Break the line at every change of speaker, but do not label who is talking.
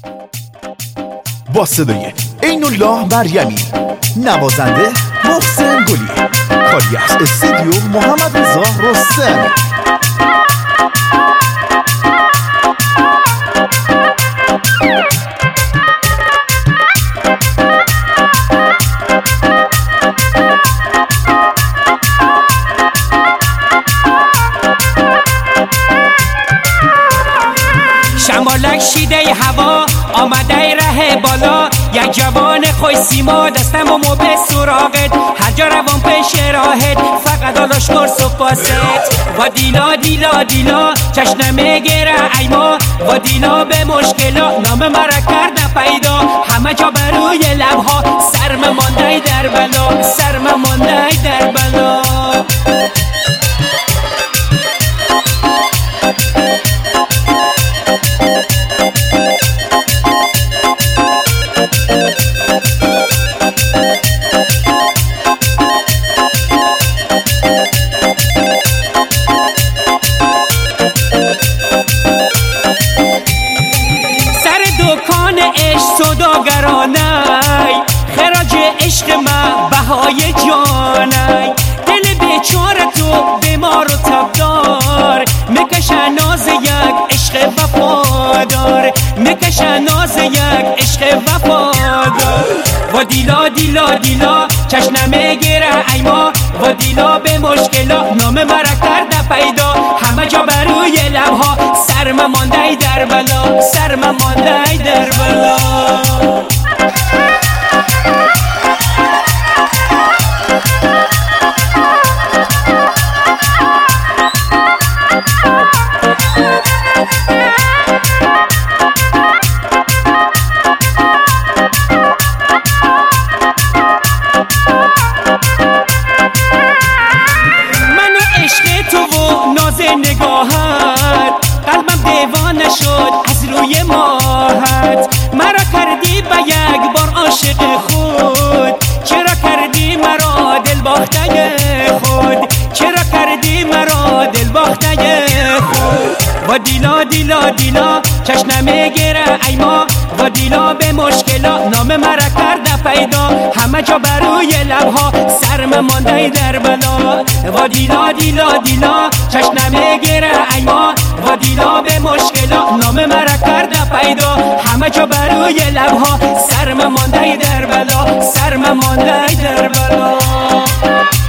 با صدای عین الله مریمی، نوازنده محسن گلی، کاری از استودیو محمد رضا رستمی.
شمالک شیده هوا آمده ره بالا، یک جوان خوش سیما دستم و مو به سراغت، هر جا روان پیش راهت فقط آلاش کرس و پاست. و دیلا دیلا دیلا چشم میگیره ایما، و دیلا به مشکلا نام مرا کرده پیدا، همه جا بروی لبها سرم مانده در بلا، سرم مانده در بلا. سوداگرانه خراج عشق ما بهای جانه، دل بیچاره تو بیمار و تبدار، میکشه ناز یک عشق وفادار، میکشه ناز یک عشق وفادار. و دیلا دیلا دیلا چشم میگیره ایما، و دیلا به مشکلا نام مرا کرده پیدا، همه جا بروی لبها سرم مانده در بلا، سرم مانده در بلا. نگاهت قلبم دیوانه شد از روی ماهت، مرا کردی به یک بار عاشق خود، چرا کردی مرا دل باخته خود، چرا کردی مرا دل باخته خود. و دیلا دیلا دیلا چشم میگیره ایما، و دیلا به مشکلا نام مرا کرده پیدا، همه جا بروی لبها سرم مانده در بلا. و دیلا دیلا دیلا چشم میگیره ایما، و دیلا به مشکلا نام مرا کرده پیدا، همه جا بروی لبها سرم مانده در بلا، سرم مانده در بلا.